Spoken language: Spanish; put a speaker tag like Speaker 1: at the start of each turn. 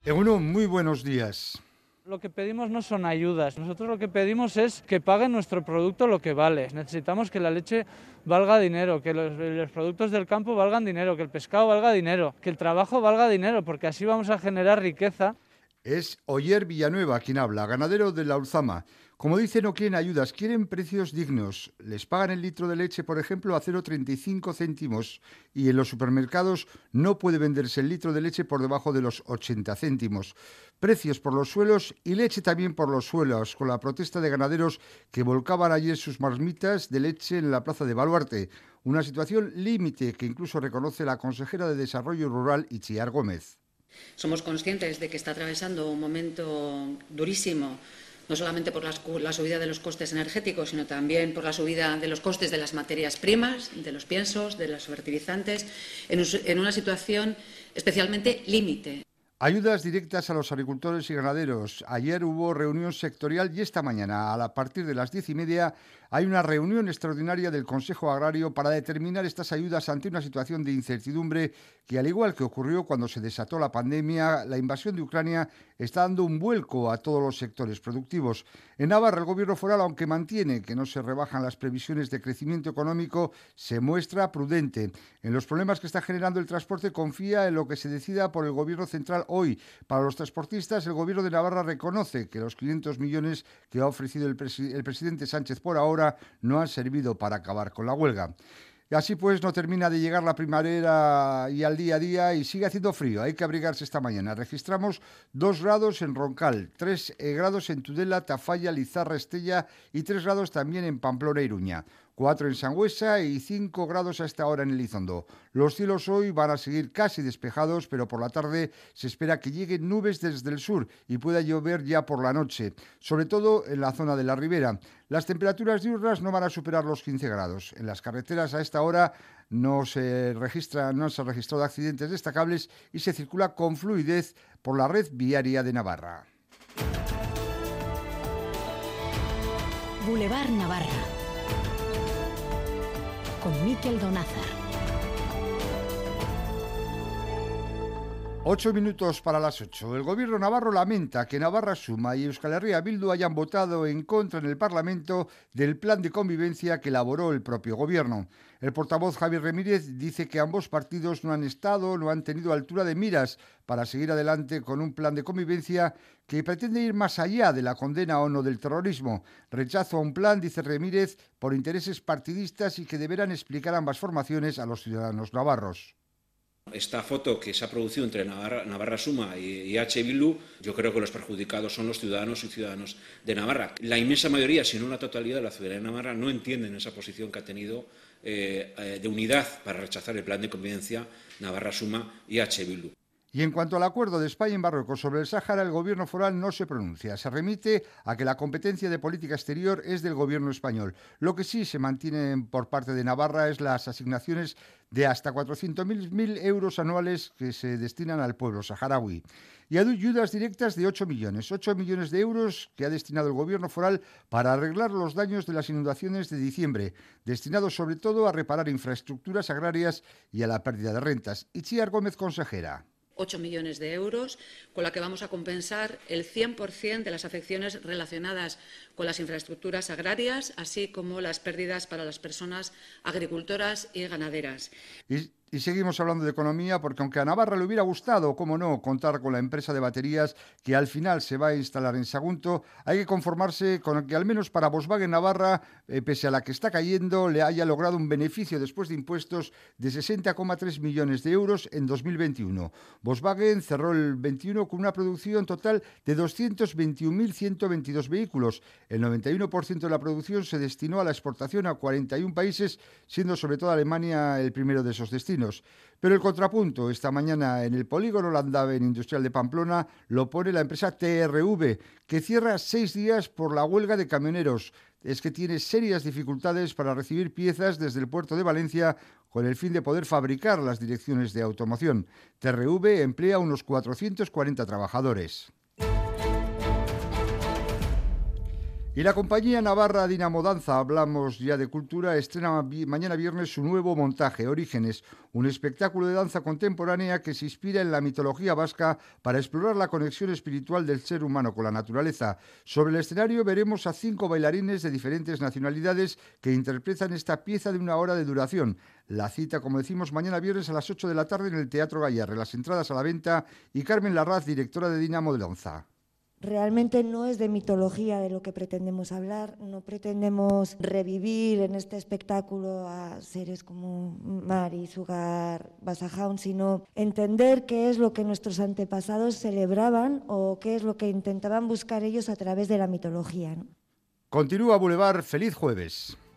Speaker 1: Egunon, muy buenos días.
Speaker 2: Lo que pedimos no son ayudas, nosotros lo que pedimos es que paguen nuestro producto lo que vale. Necesitamos que la leche valga dinero, que los productos del campo valgan dinero, que el pescado valga dinero, que el trabajo valga dinero, porque así vamos a generar riqueza.
Speaker 1: Es Oyer Villanueva quien habla, ganadero de la Ulzama. Como dice, no quieren ayudas, quieren precios dignos. Les pagan el litro de leche, por ejemplo, a 0,35 céntimos y en los supermercados no puede venderse el litro de leche por debajo de los 80 céntimos. Precios por los suelos y leche también por los suelos, con la protesta de ganaderos que volcaban ayer sus marmitas de leche en la plaza de Baluarte. Una situación límite que incluso reconoce la consejera de Desarrollo Rural, Itziar Gómez.
Speaker 3: Somos conscientes de que está atravesando un momento durísimo, no solamente por la subida de los costes energéticos, sino también por la subida de los costes de las materias primas, de los piensos, de los fertilizantes, en una situación especialmente límite.
Speaker 1: Ayudas directas a los agricultores y ganaderos. Ayer hubo reunión sectorial y esta mañana, a partir de las 10:30, hay una reunión extraordinaria del Consejo Agrario para determinar estas ayudas ante una situación de incertidumbre que, al igual que ocurrió cuando se desató la pandemia, la invasión de Ucrania está dando un vuelco a todos los sectores productivos. En Navarra, el Gobierno foral, aunque mantiene que no se rebajan las previsiones de crecimiento económico, se muestra prudente. En los problemas que está generando el transporte, confía en lo que se decida por el Gobierno central hoy. Para los transportistas, el Gobierno de Navarra reconoce que los 500 millones que ha ofrecido el presidente Sánchez por ahora no han servido para acabar con la huelga. Y así pues no termina de llegar la primavera y al día a día y sigue haciendo frío. Hay que abrigarse esta mañana. Registramos 2 grados en Roncal, 3 grados en Tudela, Tafalla, Lizarra, Estella y 3 grados también en Pamplona e Iruña. 4 en Sangüesa y 5 grados a esta hora en Elizondo. Los cielos hoy van a seguir casi despejados, pero por la tarde se espera que lleguen nubes desde el sur y pueda llover ya por la noche, sobre todo en la zona de la ribera. Las temperaturas diurnas no van a superar los 15 grados. En las carreteras a esta hora no se han registrado accidentes destacables y se circula con fluidez por la red viaria de Navarra.
Speaker 4: Boulevard Navarra con Miquel Donázar.
Speaker 1: 8 minutos para las 8. El gobierno navarro lamenta que Navarra Suma y Euskal Herria Bildu hayan votado en contra en el Parlamento del plan de convivencia que elaboró el propio gobierno. El portavoz Javier Ramírez dice que ambos partidos no han tenido altura de miras para seguir adelante con un plan de convivencia que pretende ir más allá de la condena o no del terrorismo. Rechazo a un plan, dice Ramírez, por intereses partidistas y que deberán explicar ambas formaciones a los ciudadanos navarros.
Speaker 5: Esta foto que se ha producido entre Navarra Suma y H. Bildu, yo creo que los perjudicados son los ciudadanos y ciudadanos de Navarra. La inmensa mayoría, si no la totalidad de la ciudadanía de Navarra, no entienden esa posición que ha tenido de unidad para rechazar el plan de convivencia Navarra Suma y H. Bildu.
Speaker 1: Y en cuanto al acuerdo de España y Marruecos sobre el Sáhara, el gobierno foral no se pronuncia. Se remite a que la competencia de política exterior es del gobierno español. Lo que sí se mantiene por parte de Navarra es las asignaciones de hasta 400.000 euros anuales que se destinan al pueblo saharaui. Y ayudas directas de 8 millones de euros que ha destinado el gobierno foral para arreglar los daños de las inundaciones de diciembre, destinados sobre todo a reparar infraestructuras agrarias y a la pérdida de rentas. Itziar Gómez, consejera.
Speaker 3: 8 millones de euros, con la que vamos a compensar el 100% de las afecciones relacionadas con las infraestructuras agrarias, así como las pérdidas para las personas agricultoras y ganaderas.
Speaker 1: Y seguimos hablando de economía porque aunque a Navarra le hubiera gustado, cómo no, contar con la empresa de baterías que al final se va a instalar en Sagunto, hay que conformarse con que al menos para Volkswagen Navarra, pese a la que está cayendo, le haya logrado un beneficio después de impuestos de 60,3 millones de euros en 2021. Volkswagen cerró el 21 con una producción total de 221.122 vehículos. El 91% de la producción se destinó a la exportación a 41 países, siendo sobre todo Alemania el primero de esos destinos. Pero el contrapunto esta mañana en el polígono Landaven Industrial de Pamplona lo pone la empresa TRV, que cierra 6 días por la huelga de camioneros. Es que tiene serias dificultades para recibir piezas desde el puerto de Valencia con el fin de poder fabricar las direcciones de automoción. TRV emplea unos 440 trabajadores. Y la compañía navarra Dinamo Danza, hablamos ya de cultura, estrena mañana viernes su nuevo montaje, Orígenes, un espectáculo de danza contemporánea que se inspira en la mitología vasca para explorar la conexión espiritual del ser humano con la naturaleza. Sobre el escenario veremos a 5 bailarines de diferentes nacionalidades que interpretan esta pieza de 1 hora de duración. La cita, como decimos, mañana viernes a las 8 de la tarde en el Teatro Gayarre. Las entradas a la venta y Carmen Larraz, directora de Dinamo Danza.
Speaker 6: Realmente no es de mitología de lo que pretendemos hablar, no pretendemos revivir en este espectáculo a seres como Mari, Sugar, Basajaun, sino entender qué es lo que nuestros antepasados celebraban o qué es lo que intentaban buscar ellos a través de la mitología, ¿no?
Speaker 1: Continúa Boulevard, feliz jueves.